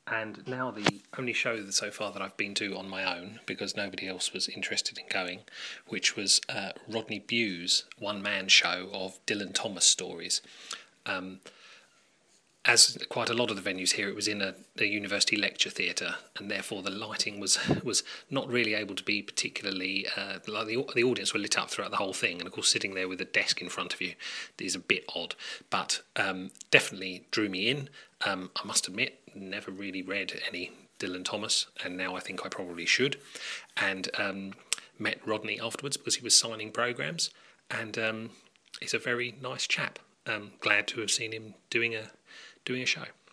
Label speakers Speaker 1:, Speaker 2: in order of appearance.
Speaker 1: And now the only show so far that I've been to on my own, because nobody else was interested in going, which was Rodney Bewes' one-man show of Dylan Thomas stories. As quite a lot of the venues here, it was in a university lecture theatre, and therefore the lighting was not really able to be particularly like the audience were lit up throughout the whole thing, and of course sitting there with a desk in front of you is a bit odd, but definitely drew me in. I must admit, never really read any Dylan Thomas, and now I think I probably should, and met Rodney afterwards because he was signing programmes, and he's a very nice chap. Glad to have seen him doing a show.